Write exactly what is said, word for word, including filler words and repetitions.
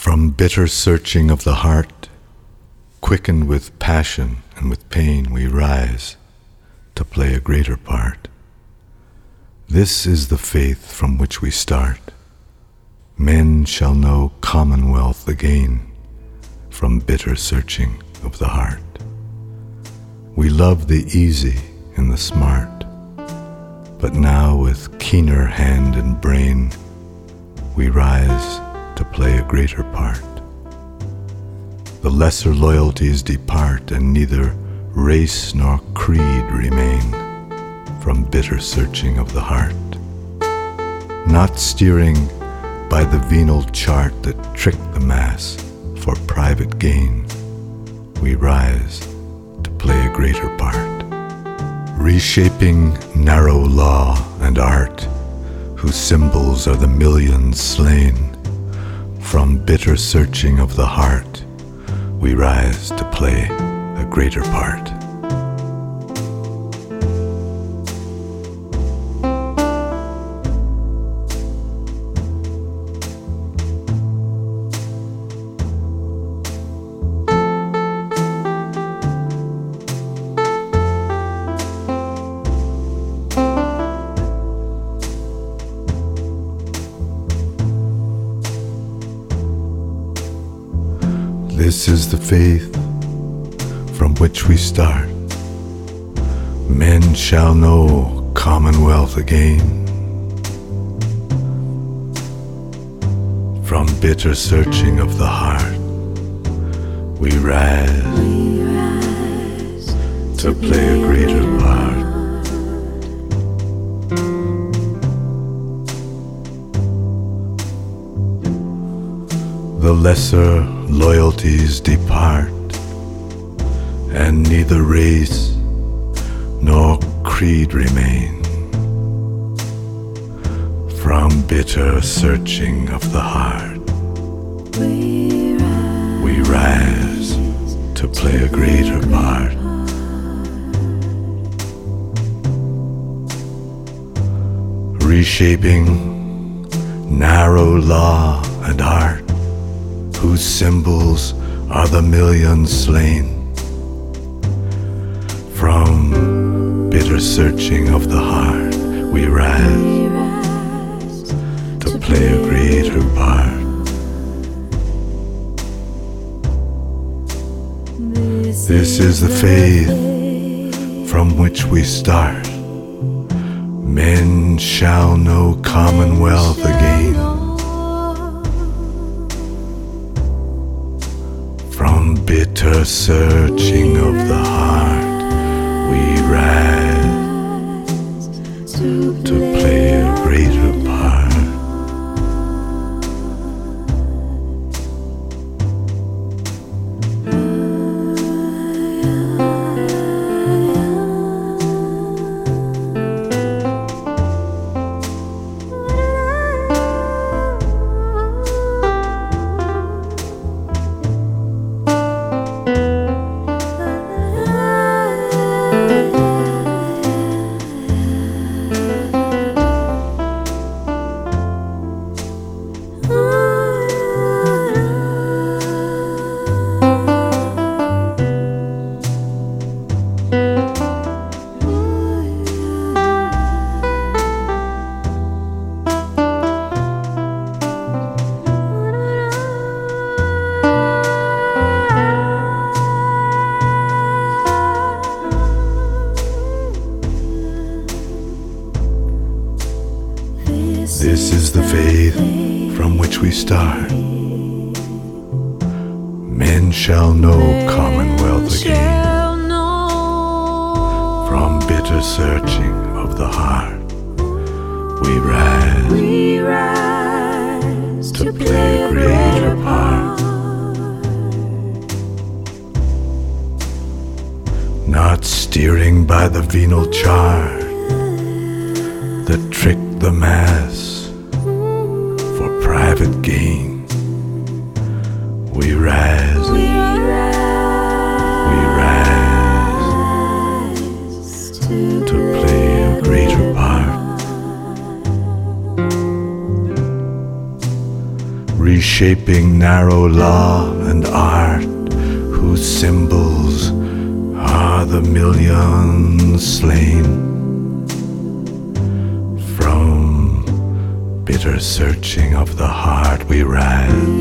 From bitter searching of the heart, quickened with passion and with pain, we rise to play a greater part. This is the faith from which we start. Men shall know commonwealth again from bitter searching of the heart. We love the easy and the smart, but now with keener hand and brain, we rise to play a greater part. The lesser loyalties depart, and neither race nor creed remain from bitter searching of the heart. Not steering by the venal chart that tricked the mass for private gain, we rise to play a greater part. Reshaping narrow law and art, whose symbols are the millions slain, from bitter searching of the heart, we rise to play a greater part. This is the faith from which we start. Men shall know commonwealth again from bitter searching of the heart. We rise, we rise to play a greater part. The lesser loyalties depart, and neither race nor creed remain from bitter searching of the heart. We rise, we rise to play a greater part. Reshaping narrow law and art, whose symbols are the millions slain, from bitter searching of the heart, we rise to play a greater part. This is the faith from which we start. Men shall know commonwealth again from bitter searching of the heart. We rise to play a greater part. This is the faith from which we start. Men shall know commonwealth again from bitter searching of the heart. We rise, we rise to play a greater part. Not steering by the venal chart that tricked the mass for private gain. We rise, we rise, we rise to play a greater part. Reshape shaping narrow law and art, whose symbols are the millions slain. From bitter searching of the heart we rise